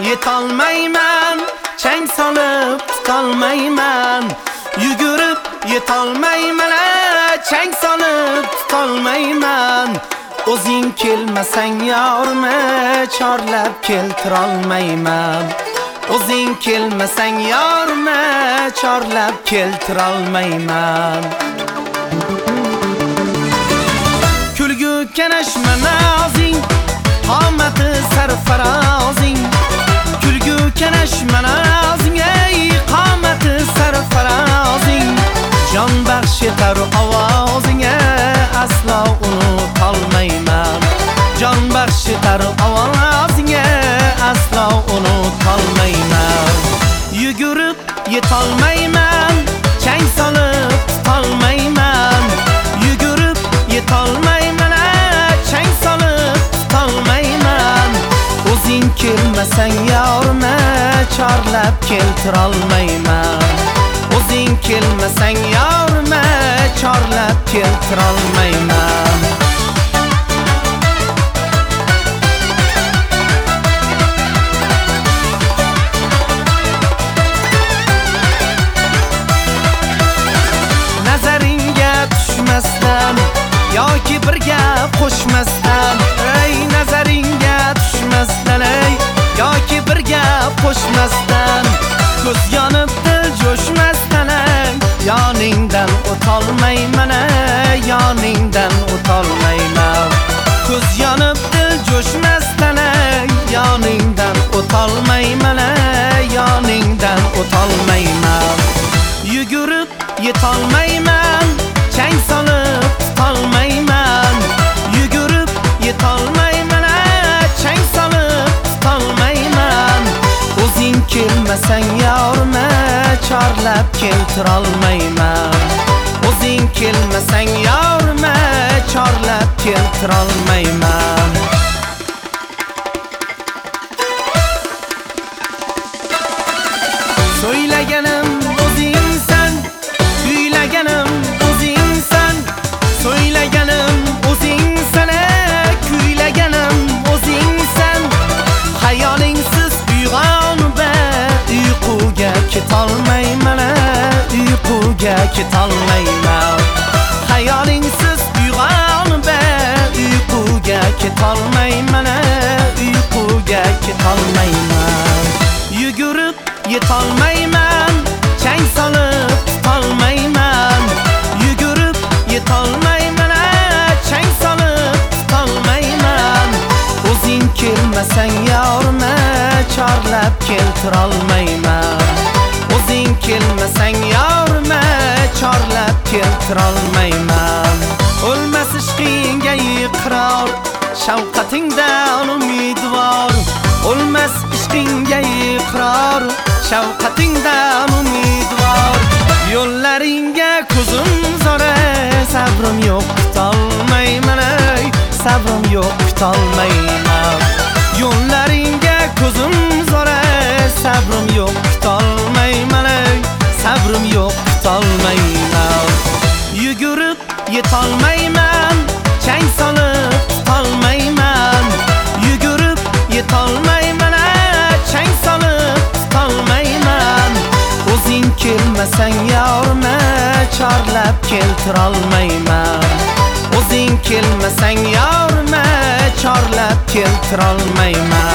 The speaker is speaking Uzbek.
yetolmayman, chang solib tutolmayman. Yugurib yetolmayman, chang solib tutolmayman. O'zing kelmasang yorni chorlab keltirolmayman. O'zing kelmasang yorni chorlab keltirolmayman. Kulgu kanashmana o'zing, qomati sarfarozing. Kulgu kanashmana o'zing, qomati sarfarozing. Jon baxsh etar ovozingga aslo unutolmayman. Jon baxsh etar ovozingga aslo unutolmayman. Yugurib yetolmayman, chang solib tutolmayman. Yugurib yetolmayman, chang solib tutolmayman. O'zing kelmasang yorni chorlab keltirolmayman. O'zing kelmasang yorni chorlab keltirolmayman. Nazaringga tushmasdan yoki bir gap qo'shmasdan, ey nazaringga tushmasdan, ey yoki bir gap qo'shmasdan, ko'z yonib dil jo'shmasdan, yoningdan o'tolmayman, yoningdan o'tolmayman. Ko'z yonib dil jo'shmasdan, yoningdan o'tolmayman, yoningdan o'tolmayman. Yugurib yetolmayman, chang solib tutolmayman. Yugurib yetolmayman, chang solib tutolmayman. O'zing kelmasang yorni chorlab keltirolmayman. O'zing kelmasang yorni chorlab keltirolmayman. So'ylaganim o'zingsan, kuylaganim o'zingsan. So'ylaganim o'zingsan, kuylaganim o'zingsan. Xayolingsiz uyg'onib uyquga ketolmayman, uyquga ketolmayman. Xayolingsiz uyg'onib uyquga ketolmayman, uyquga ketolmayman. Yugurib yetolmayman, chang solib tutolmayman. Yugurib yetolmayman, chang solib tutolmayman. O'zing kelmasang yorni chorlab keltirolmayman. O'zing kelmasang yorni chorlab keltirolmayman. O'lmas ishqingga iqror, shafqatingdan umidvor. O'lmas ishqingga iqror, shafqatingdan umidvor. Yo'llaringga ko'zim zora, sabrim yo'q tutolmayman, sabrim yo'q tutolmayman. Yo'llaringga ko'zim zora, sabrim yo'q tutolmayman, sabrim yo'q tutolmayman. Yugurib yetolmayman, chang solib tutolmayman. Yugurib yetolmayman, chang solib tutolmayman. O'zing kelmasang yorni chorlab keltirolmayman. O'zing kelmasang yorni chorlab keltirolmayman.